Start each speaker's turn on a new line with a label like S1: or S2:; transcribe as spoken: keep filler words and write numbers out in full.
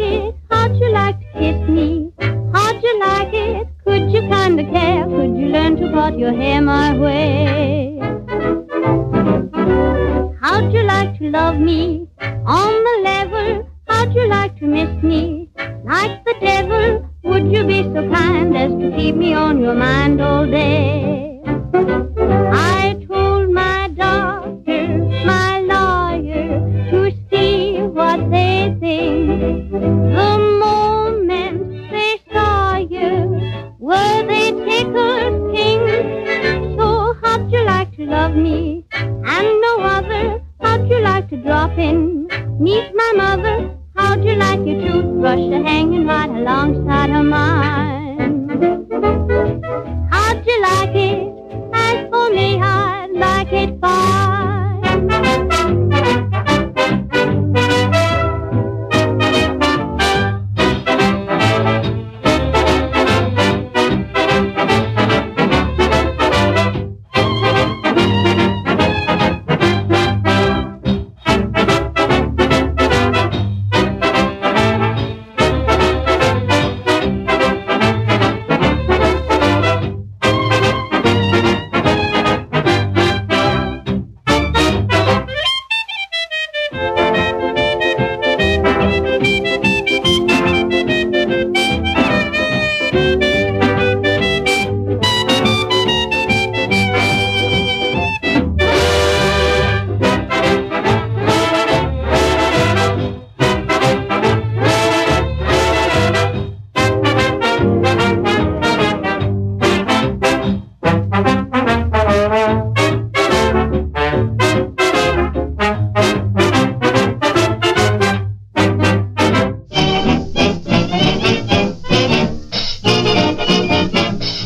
S1: it? How'd you like to kiss me? How'd you like it? Could you kinda care? Could you learn to part your hair my way? How'd you like to love me on the level? How'd you like to miss me like the devil? Would you be so kind as to keep me on your mind all day? I told my doctor, my lawyer, to see what they think. The moment they saw you, were they tickled pink? So how'd you like to love me and no other? How'd you like to drop in, meet my mother? How'd you like your toothbrush hanging right alongside of mine? How'd you like it? As for me, I'd like it fine.